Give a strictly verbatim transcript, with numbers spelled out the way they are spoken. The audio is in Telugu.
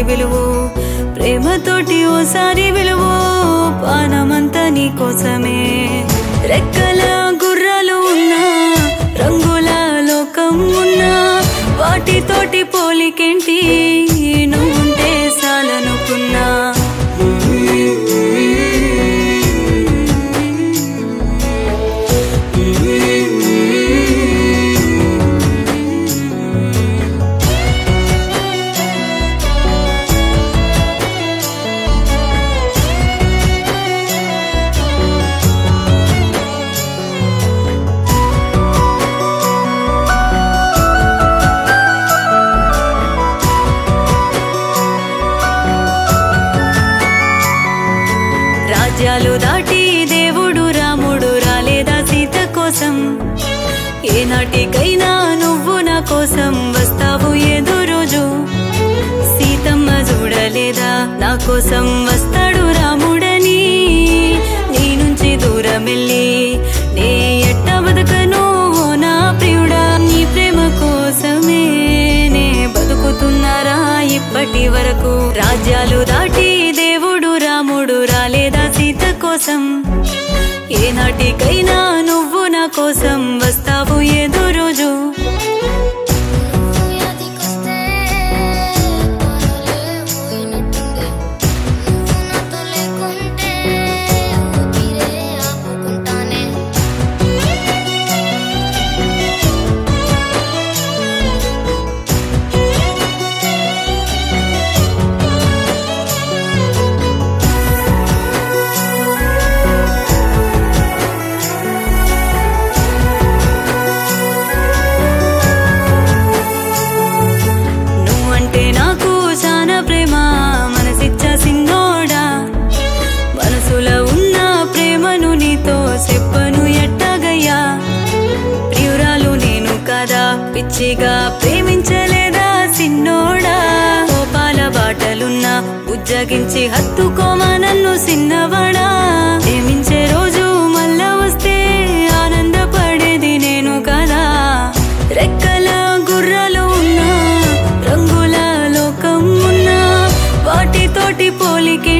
విలువు ప్రేమతోటి ఓసారి విలువు పానమంతా నీ కోసమే రెక్కల గుర్రాలు ఉన్నా రంగుల లోకం ఉన్నా వాటితోటి పోలికేంటి నువ్వుంటే చాలనుకున్నా రాజ్యాలు దాటి దేవుడు రాముడు రాలేదా సీత కోసం ఏనాటికైనా నువ్వు నా కోసం వస్తావు ఏదో రోజు సీతమ్మ చూడలేదా నా కోసం వస్తాడు రాముడని నీ నుంచి దూరం వెళ్ళి నే ఎట్ట బతకను నా ప్రియుడా నీ ప్రేమ కోసమే నే బతుకుతున్నారా ఇప్పటి వరకు రాజ్యాలు దాటి దేవుడు రాముడు రాలేదా సీత కోసం ఏనాటికైనా నువ్వు నా కోసం వస్తావు ఏదో రోజు ప్రేమ మనసిచ్చా సిన్నోడా మనసులో ఉన్న ప్రేమను నీతో చెప్పను ఎట్టగయ్యా ప్రియురాలు నేను కదా పిచ్చిగా ప్రేమించలేదా సిన్నోడా కోపాల బాటలున్నా ఉజ్జగించి హత్తుకోమా నన్ను సిన్నవాడా ప్రేమించే రోజు మళ్ళా వస్తే ఆనందపడేది నేను కదా రెక్కల గుర్రాలు ఉన్నా రంగుల లోకం ఉన్నా వాటితోటి పోలికే